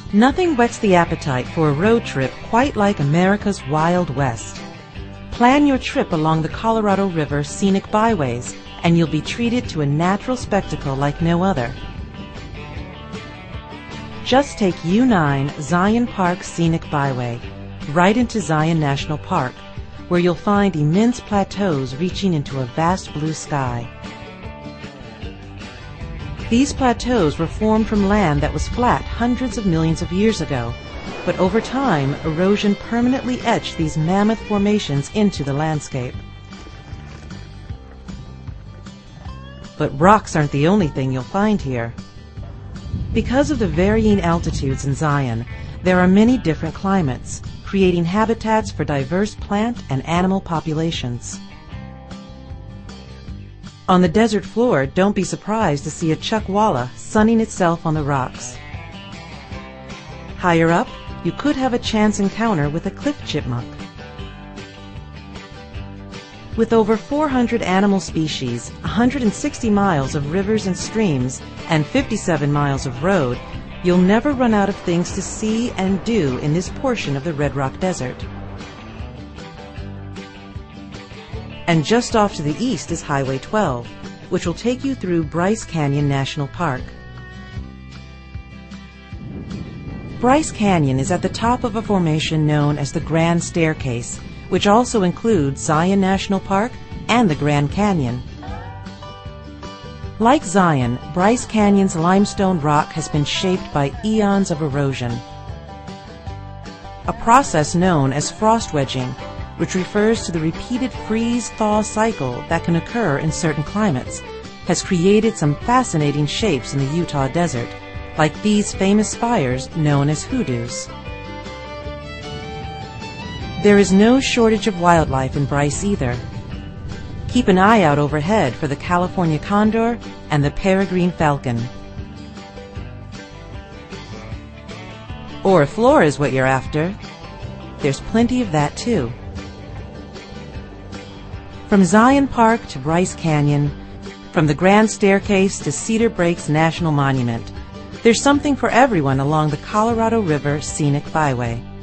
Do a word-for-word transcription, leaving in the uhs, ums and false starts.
Nothing whets the appetite for a road trip quite like America's Wild West. Plan your trip along the Colorado River scenic byways, and you'll be treated to a natural spectacle like no other. Just take U nine Zion Park Scenic Byway right into Zion National Park, where you'll find immense plateaus reaching into a vast blue sky. These plateaus were formed from land that was flat hundreds of millions of years ago, but over time, erosion permanently etched these mammoth formations into the landscape. But rocks aren't the only thing you'll find here. Because of the varying altitudes in Zion, there are many different climates, creating habitats for diverse plant and animal populations. On the desert floor, don't be surprised to see a chuckwalla sunning itself on the rocks. Higher up, you could have a chance encounter with a cliff chipmunk. With over four hundred animal species, one hundred sixty miles of rivers and streams, and fifty-seven miles of road, you'll never run out of things to see and do in this portion of the Red Rock Desert. And just off to the east is Highway twelve, which will take you through Bryce Canyon National Park. Bryce Canyon is at the top of a formation known as the Grand Staircase, which also includes Zion National Park and the Grand Canyon. Like Zion, Bryce Canyon's limestone rock has been shaped by eons of erosion. A process known as frost wedging, which refers to the repeated freeze-thaw cycle that can occur in certain climates, has created some fascinating shapes in the Utah desert, like these famous spires known as hoodoos. There is no shortage of wildlife in Bryce either. Keep an eye out overhead for the California condor and the peregrine falcon. Or if flora is what you're after, there's plenty of that too. From Zion Park to Bryce Canyon, from the Grand Staircase to Cedar Breaks National Monument, there's something for everyone along the Colorado River Scenic Byway.